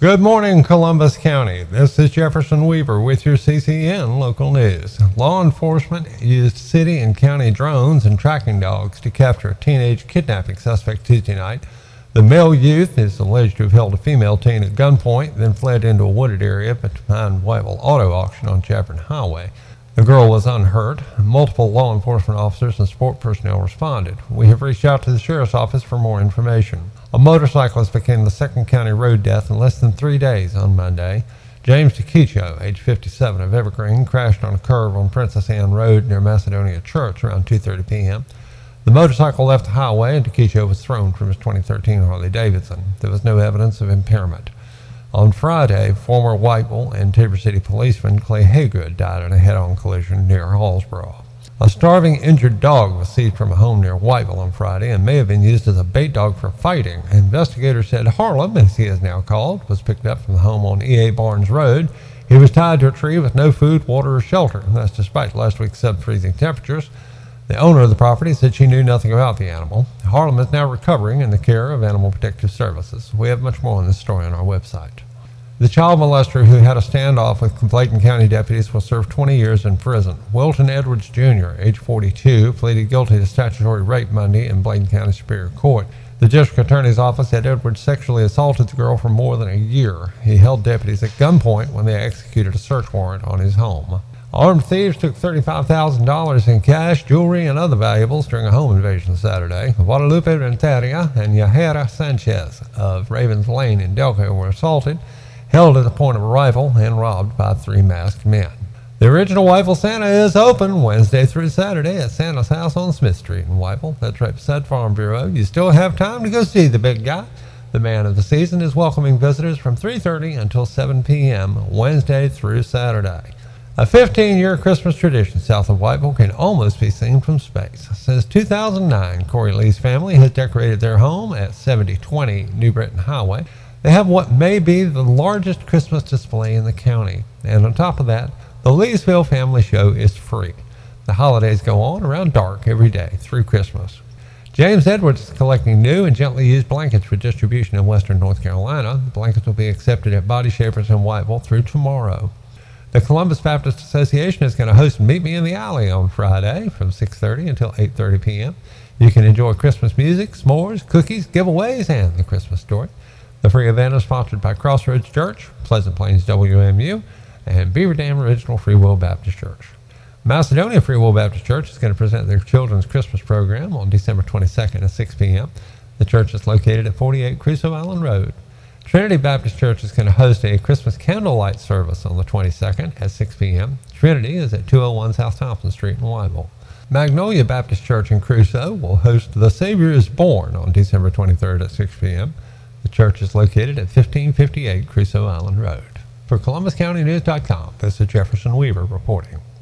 Good morning, Columbus County. This is Jefferson Weaver with your CCN local news. Law enforcement used city and county drones and tracking dogs to capture a teenage kidnapping suspect Tuesday night. The male youth is alleged to have held a female teen at gunpoint, then fled into a wooded area behind Whiteville Auto Auction on Chapman Highway. The girl was unhurt. Multiple law enforcement officers and support personnel responded. We have reached out to the sheriff's office for more information. A motorcyclist became the second county road death in less than 3 days on Monday. James DeKicho, age 57, of Evergreen, crashed on a curve on Princess Anne Road near Macedonia Church around 2:30 p.m. The motorcycle left the highway and DeKicho was thrown from his 2013 Harley-Davidson. There was no evidence of impairment. On Friday, former Whiteville and Tabor City policeman Clay Haygood died in a head-on collision near Hallsborough. A starving, injured dog was seized from a home near Whiteville on Friday and may have been used as a bait dog for fighting. Investigators said Harlem, as he is now called, was picked up from the home on E.A. Barnes Road. He was tied to a tree with no food, water, or shelter. That's despite last week's sub-freezing temperatures. The owner of the property said she knew nothing about the animal. Harlem is now recovering in the care of Animal Protective Services. We have much more on this story on our website. The child molester who had a standoff with Clayton County deputies will serve 20 years in prison. Wilton Edwards Jr., age 42, pleaded guilty to statutory rape Monday in Bladen County Superior Court. The district attorney's office said Edwards sexually assaulted the girl for more than a year. He held deputies at gunpoint when they executed a search warrant on his home. Armed thieves took $35,000 in cash, jewelry, and other valuables during a home invasion Saturday. Guadalupe Renteria and Yahera Sanchez of Ravens Lane in Delco were assaulted, held at the point of arrival, and robbed by 3 masked men. The original Whiteville Santa is open Wednesday through Saturday at Santa's house on Smith Street in Whiteville. That's right beside Farm Bureau. You still have time to go see the big guy. The man of the season is welcoming visitors from 3:30 until 7 p.m. Wednesday through Saturday. A 15-year Christmas tradition south of Whiteville can almost be seen from space. Since 2009, Corey Lee's family has decorated their home at 7020 New Britain Highway. They have what may be the largest Christmas display in the county. And on top of that, the Leesville Family Show is free. The holidays go on around dark every day through Christmas. James Edwards is collecting new and gently used blankets for distribution in western North Carolina. The blankets will be accepted at Body Shapers in Whiteville through tomorrow. The Columbus Baptist Association is going to host Meet Me in the Alley on Friday from 6:30 until 8:30 p.m. You can enjoy Christmas music, s'mores, cookies, giveaways, and the Christmas story. The free event is sponsored by Crossroads Church, Pleasant Plains WMU, and Beaver Dam Original Free Will Baptist Church. Macedonia Free Will Baptist Church is going to present their children's Christmas program on December 22nd at 6 p.m. The church is located at 48 Crusoe Island Road. Trinity Baptist Church is going to host a Christmas candlelight service on the 22nd at 6 p.m. Trinity is at 201 South Thompson Street in Whiteville. Magnolia Baptist Church in Crusoe will host The Savior is Born on December 23rd at 6 p.m. The church is located at 1558 Crusoe Island Road. For ColumbusCountyNews.com, this is Jefferson Weaver reporting.